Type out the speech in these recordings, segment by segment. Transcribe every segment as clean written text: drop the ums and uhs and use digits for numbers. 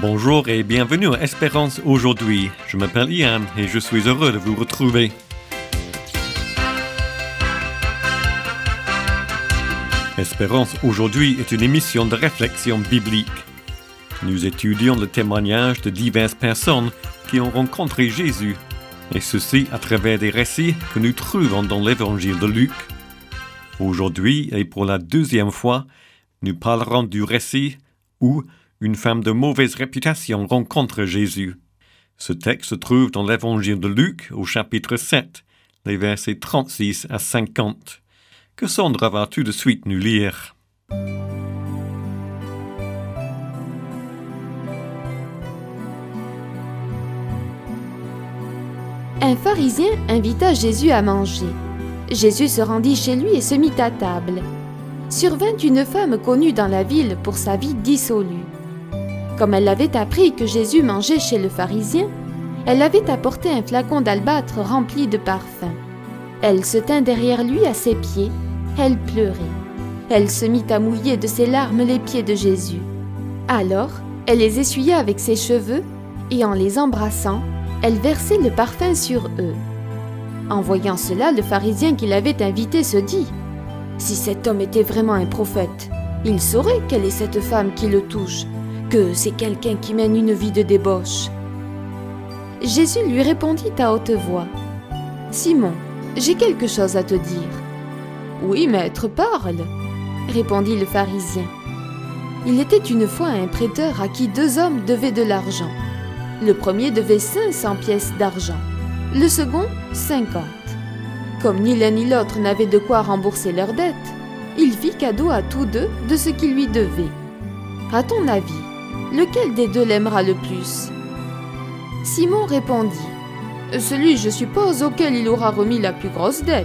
Bonjour et bienvenue à Espérance aujourd'hui. Je m'appelle Ian et je suis heureux de vous retrouver. Espérance aujourd'hui est une émission de réflexion biblique. Nous étudions le témoignage de diverses personnes qui ont rencontré Jésus, et ceci à travers des récits que nous trouvons dans l'évangile de Luc. Aujourd'hui, et pour la deuxième fois, nous parlerons du récit où une femme de mauvaise réputation rencontre Jésus. Ce texte se trouve dans l'évangile de Luc au chapitre 7, les versets 36 à 50. Que Sandra va tout de suite nous lire. Un pharisien invita Jésus à manger. Jésus se rendit chez lui et se mit à table. Survint une femme connue dans la ville pour sa vie dissolue. Comme elle avait appris que Jésus mangeait chez le pharisien, elle avait apporté un flacon d'albâtre rempli de parfum. Elle se tint derrière lui à ses pieds. Elle pleurait. Elle se mit à mouiller de ses larmes les pieds de Jésus. Alors, elle les essuya avec ses cheveux et en les embrassant, elle versait le parfum sur eux. En voyant cela, le pharisien qui l'avait invité se dit « Si cet homme était vraiment un prophète, il saurait quelle est cette femme qui le touche, que c'est quelqu'un qui mène une vie de débauche. » Jésus lui répondit à haute voix « Simon, j'ai quelque chose à te dire. »« Oui, maître, parle, » répondit le pharisien. Il était une fois un prêteur à qui 2 hommes devaient de l'argent. Le premier devait 500 pièces d'argent, le second 50. Comme ni l'un ni l'autre n'avaient de quoi rembourser leurs dettes, il fit cadeau à tous 2 de ce qu'ils lui devaient. À ton avis, lequel des 2 l'aimera le plus ? Simon répondit « Celui, je suppose, auquel il aura remis la plus grosse dette. »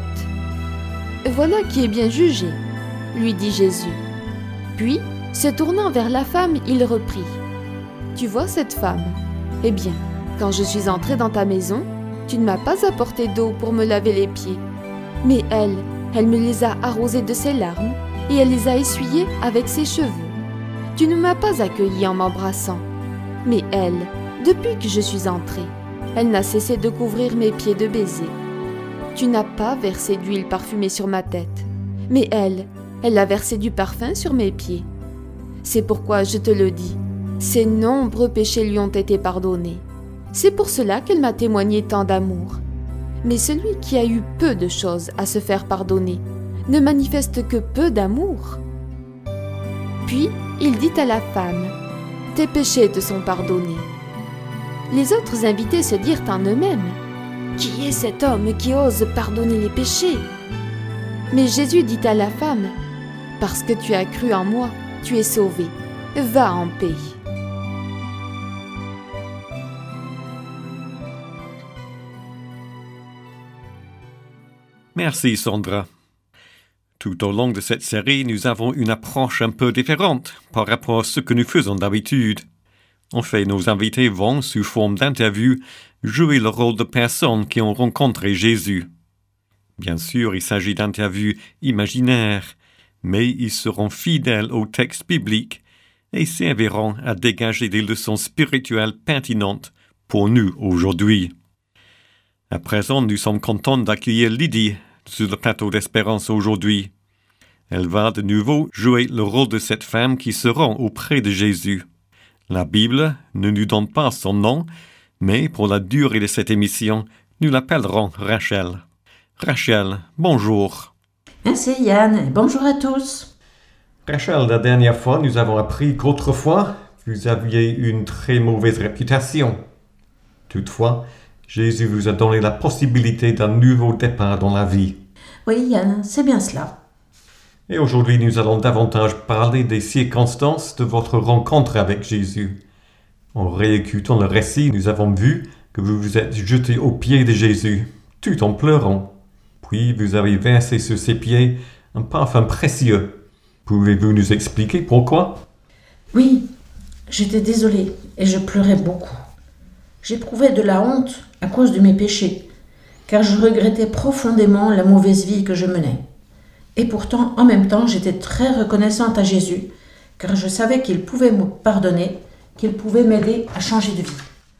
« Voilà qui est bien jugé, » lui dit Jésus. Puis, se tournant vers la femme, il reprit « Tu vois cette femme ? Eh bien, quand je suis entré dans ta maison, tu ne m'as pas apporté d'eau pour me laver les pieds. Mais elle me les a arrosés de ses larmes et elle les a essuyés avec ses cheveux. Tu ne m'as pas accueilli en m'embrassant. Mais elle, depuis que je suis entrée, elle n'a cessé de couvrir mes pieds de baisers. Tu n'as pas versé d'huile parfumée sur ma tête, mais elle a versé du parfum sur mes pieds. C'est pourquoi je te le dis, ses nombreux péchés lui ont été pardonnés. C'est pour cela qu'elle m'a témoigné tant d'amour. Mais celui qui a eu peu de choses à se faire pardonner ne manifeste que peu d'amour. » Puis il dit à la femme, « Tes péchés te sont pardonnés. » Les autres invités se dirent en eux-mêmes, « Qui est cet homme qui ose pardonner les péchés ?» Mais Jésus dit à la femme, « Parce que tu as cru en moi, tu es sauvée. Va en paix. » Merci Sandra. Tout au long de cette série, nous avons une approche un peu différente par rapport à ce que nous faisons d'habitude. En fait, nos invités vont, sous forme d'interview, jouer le rôle de personnes qui ont rencontré Jésus. Bien sûr, il s'agit d'interviews imaginaires, mais ils seront fidèles au texte biblique et serviront à dégager des leçons spirituelles pertinentes pour nous aujourd'hui. À présent, nous sommes contents d'accueillir Lydie sur le plateau d'Espérance aujourd'hui. Elle va de nouveau jouer le rôle de cette femme qui se rend auprès de Jésus. La Bible ne nous donne pas son nom, mais pour la durée de cette émission, nous l'appellerons Rachel. Rachel, bonjour. Merci Yann, et bonjour à tous. Rachel, la dernière fois, nous avons appris qu'autrefois, vous aviez une très mauvaise réputation. Toutefois, Jésus vous a donné la possibilité d'un nouveau départ dans la vie. Oui Yann, c'est bien cela. Et aujourd'hui, nous allons davantage parler des circonstances de votre rencontre avec Jésus. En réécoutant le récit, nous avons vu que vous vous êtes jeté aux pieds de Jésus, tout en pleurant. Puis vous avez versé sur ses pieds un parfum précieux. Pouvez-vous nous expliquer pourquoi ? Oui, j'étais désolée et je pleurais beaucoup. J'éprouvais de la honte à cause de mes péchés, car je regrettais profondément la mauvaise vie que je menais. Et pourtant, en même temps, j'étais très reconnaissante à Jésus, car je savais qu'il pouvait me pardonner qu'il pouvait m'aider à changer de vie.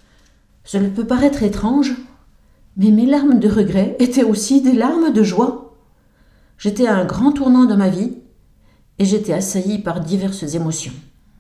Cela peut paraître étrange, mais mes larmes de regret étaient aussi des larmes de joie. J'étais à un grand tournant de ma vie et j'étais assaillie par diverses émotions.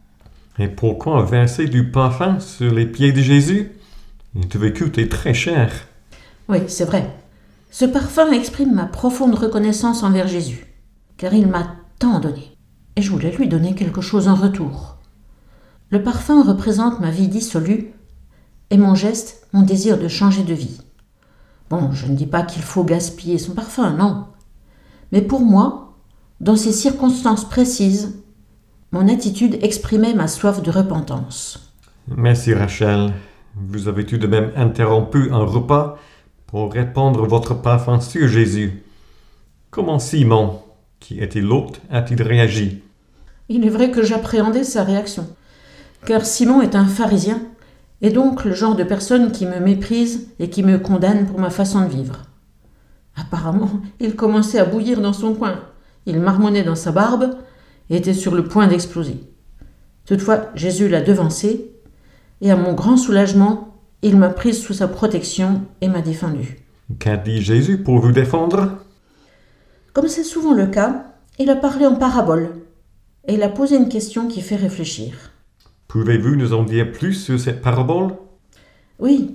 Et pourquoi verser du parfum sur les pieds de Jésus? Il devait coûter très cher. Oui, c'est vrai. Ce parfum exprime ma profonde reconnaissance envers Jésus, car il m'a tant donné, et je voulais lui donner quelque chose en retour. Le parfum représente ma vie dissolue, et mon geste, mon désir de changer de vie. Bon, je ne dis pas qu'il faut gaspiller son parfum, non. Mais pour moi, dans ces circonstances précises, mon attitude exprimait ma soif de repentance. Merci Rachel. Vous avez tout de même interrompu un repas pour répandre votre parfum sur Jésus. Comment Simon, qui était l'hôte, a-t-il réagi? Il est vrai que j'appréhendais sa réaction, car Simon est un pharisien, et donc le genre de personne qui me méprise et qui me condamne pour ma façon de vivre. Apparemment, il commençait à bouillir dans son coin. Il marmonnait dans sa barbe et était sur le point d'exploser. Toutefois, Jésus l'a devancé, et à mon grand soulagement, il m'a prise sous sa protection et m'a défendue. Qu'a dit Jésus pour vous défendre? Comme c'est souvent le cas, il a parlé en parabole, et il a posé une question qui fait réfléchir. Pouvez-vous nous en dire plus sur cette parabole? Oui,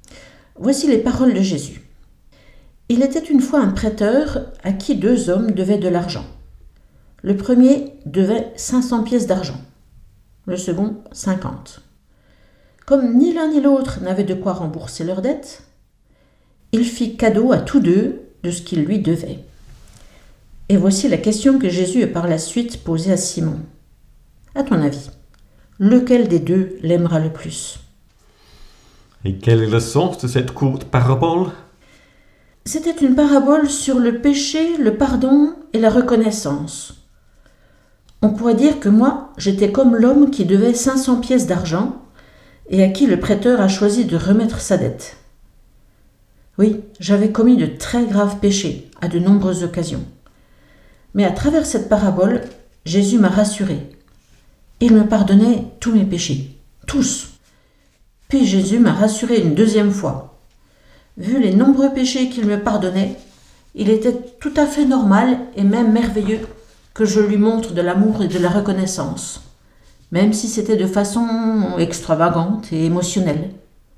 voici les paroles de Jésus. Il était une fois un prêteur à qui 2 hommes devaient de l'argent. Le premier devait 500 pièces d'argent, le second 50. Comme ni l'un ni l'autre n'avaient de quoi rembourser leurs dettes, il fit cadeau à tous 2 de ce qu'ils lui devaient. Et voici la question que Jésus a par la suite posée à Simon. À ton avis, lequel des 2 l'aimera le plus? Et quel est le sens de cette courte parabole? C'était une parabole sur le péché, le pardon et la reconnaissance. On pourrait dire que moi, j'étais comme l'homme qui devait 500 pièces d'argent et à qui le prêteur a choisi de remettre sa dette. Oui, j'avais commis de très graves péchés à de nombreuses occasions. Mais à travers cette parabole, Jésus m'a rassuré. Il me pardonnait tous mes péchés, tous. Puis Jésus m'a rassuré une 2e fois. Vu les nombreux péchés qu'il me pardonnait, il était tout à fait normal et même merveilleux que je lui montre de l'amour et de la reconnaissance, même si c'était de façon extravagante et émotionnelle.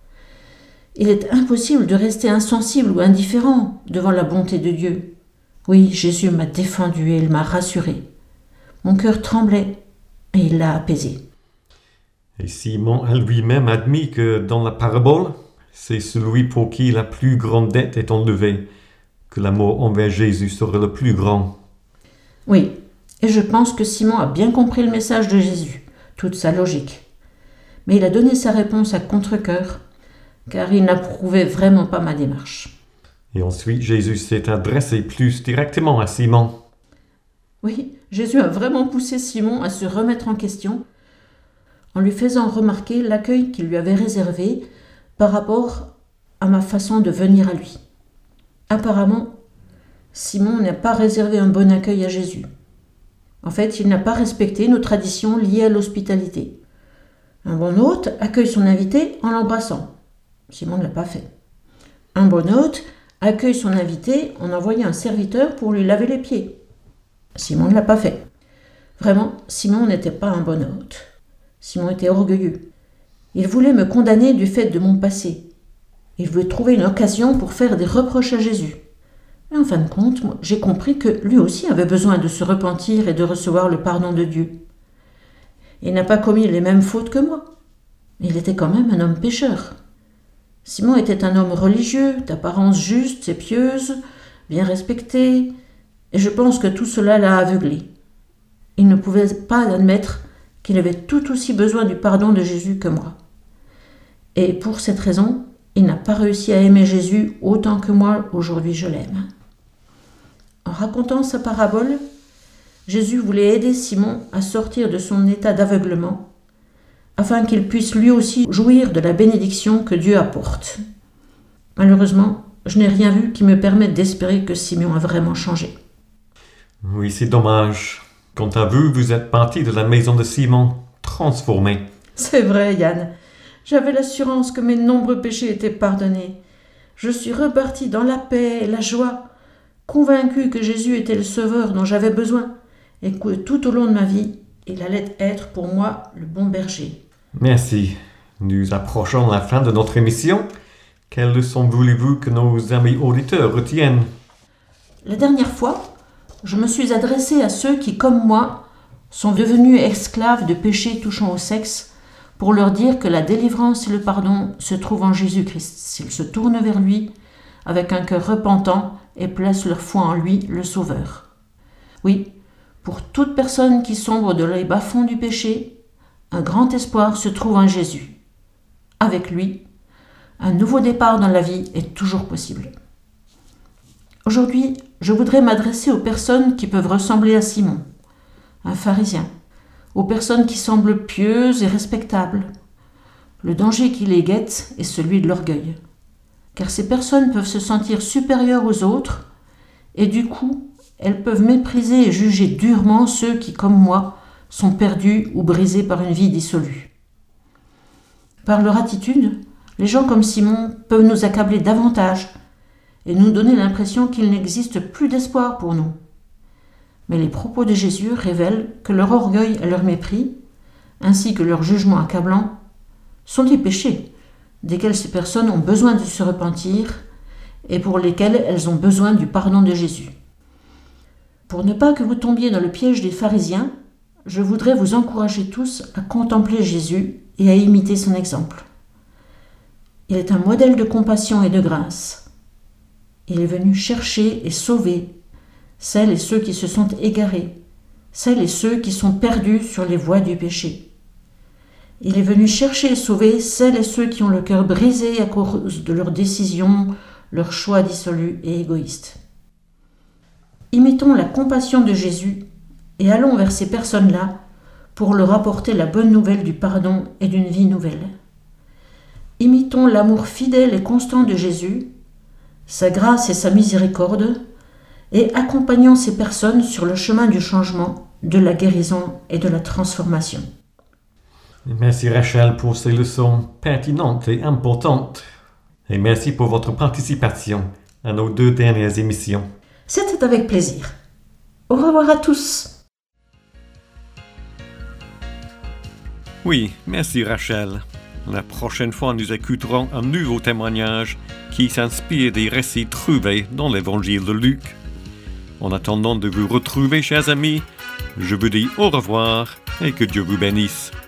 Il est impossible de rester insensible ou indifférent devant la bonté de Dieu. Oui, Jésus m'a défendu et il m'a rassuré. Mon cœur tremblait et il l'a apaisé. Et Simon a lui-même admis que dans la parabole, c'est celui pour qui la plus grande dette est enlevée, que l'amour envers Jésus serait le plus grand. Oui, et je pense que Simon a bien compris le message de Jésus, toute sa logique. Mais il a donné sa réponse à contre-cœur, car il n'approuvait vraiment pas ma démarche. Et ensuite, Jésus s'est adressé plus directement à Simon. Oui, Jésus a vraiment poussé Simon à se remettre en question, en lui faisant remarquer l'accueil qu'il lui avait réservé par rapport à ma façon de venir à lui. Apparemment, Simon n'a pas réservé un bon accueil à Jésus. En fait, il n'a pas respecté nos traditions liées à l'hospitalité. Un bon hôte accueille son invité en l'embrassant. Simon ne l'a pas fait. Un bon hôte accueille son invité en envoyant un serviteur pour lui laver les pieds. Simon ne l'a pas fait. Vraiment, Simon n'était pas un bon hôte. Simon était orgueilleux. Il voulait me condamner du fait de mon passé. Il voulait trouver une occasion pour faire des reproches à Jésus. Mais en fin de compte, j'ai compris que lui aussi avait besoin de se repentir et de recevoir le pardon de Dieu. Il n'a pas commis les mêmes fautes que moi. Il était quand même un homme pécheur. Simon était un homme religieux, d'apparence juste et pieuse, bien respecté, et je pense que tout cela l'a aveuglé. Il ne pouvait pas admettre qu'il avait tout aussi besoin du pardon de Jésus que moi. Et pour cette raison, il n'a pas réussi à aimer Jésus autant que moi aujourd'hui je l'aime. En racontant sa parabole, Jésus voulait aider Simon à sortir de son état d'aveuglement, afin qu'il puisse lui aussi jouir de la bénédiction que Dieu apporte. Malheureusement, je n'ai rien vu qui me permette d'espérer que Simon a vraiment changé. Oui, c'est dommage. Quant à vous, vous êtes parti de la maison de Simon, transformé. C'est vrai, Yann. J'avais l'assurance que mes nombreux péchés étaient pardonnés. Je suis reparti dans la paix et la joie, convaincu que Jésus était le sauveur dont j'avais besoin et que tout au long de ma vie, il allait être pour moi le bon berger. Merci. Nous approchons la fin de notre émission. Quelle leçon voulez-vous que nos amis auditeurs retiennent? La dernière fois, je me suis adressé à ceux qui, comme moi, sont devenus esclaves de péchés touchant au sexe, pour leur dire que la délivrance et le pardon se trouvent en Jésus-Christ, s'ils se tournent vers lui avec un cœur repentant et placent leur foi en lui, le Sauveur. Oui, pour toute personne qui sombre dans les bas-fonds du péché, un grand espoir se trouve en Jésus. Avec lui, un nouveau départ dans la vie est toujours possible. Aujourd'hui, je voudrais m'adresser aux personnes qui peuvent ressembler à Simon, un pharisien, aux personnes qui semblent pieuses et respectables. Le danger qui les guette est celui de l'orgueil, car ces personnes peuvent se sentir supérieures aux autres et du coup, elles peuvent mépriser et juger durement ceux qui, comme moi, sont perdus ou brisés par une vie dissolue. Par leur attitude, les gens comme Simon peuvent nous accabler davantage et nous donner l'impression qu'il n'existe plus d'espoir pour nous. Mais les propos de Jésus révèlent que leur orgueil et leur mépris, ainsi que leur jugement accablant, sont des péchés desquels ces personnes ont besoin de se repentir et pour lesquels elles ont besoin du pardon de Jésus. Pour ne pas que vous tombiez dans le piège des pharisiens, je voudrais vous encourager tous à contempler Jésus et à imiter son exemple. Il est un modèle de compassion et de grâce. Il est venu chercher et sauver celles et ceux qui se sont égarés, celles et ceux qui sont perdus sur les voies du péché. Il est venu chercher et sauver celles et ceux qui ont le cœur brisé à cause de leurs décisions, leurs choix dissolus et égoïstes. Imitons la compassion de Jésus et allons vers ces personnes-là pour leur apporter la bonne nouvelle du pardon et d'une vie nouvelle. Imitons l'amour fidèle et constant de Jésus, sa grâce et sa miséricorde, et accompagnons ces personnes sur le chemin du changement, de la guérison et de la transformation. Merci Rachel pour ces leçons pertinentes et importantes. Et merci pour votre participation à nos 2 dernières émissions. C'était avec plaisir. Au revoir à tous. Oui, merci Rachel. La prochaine fois, nous écouterons un nouveau témoignage qui s'inspire des récits trouvés dans l'évangile de Luc. En attendant de vous retrouver, chers amis, je vous dis au revoir et que Dieu vous bénisse.